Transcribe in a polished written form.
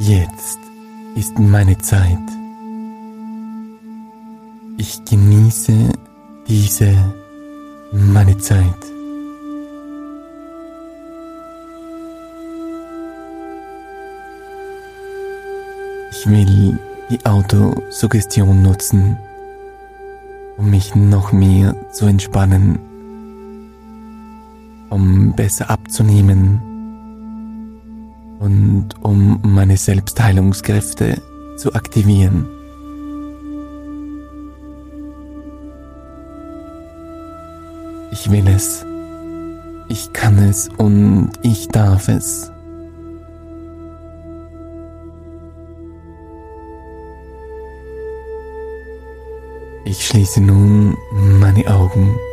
Jetzt ist meine Zeit. Ich genieße meine Zeit. Ich will die Autosuggestion nutzen, um mich noch mehr zu entspannen, um besser abzunehmen und um meine Selbstheilungskräfte zu aktivieren. Ich will es, ich kann es und ich darf es. Ich schließe nun meine Augen.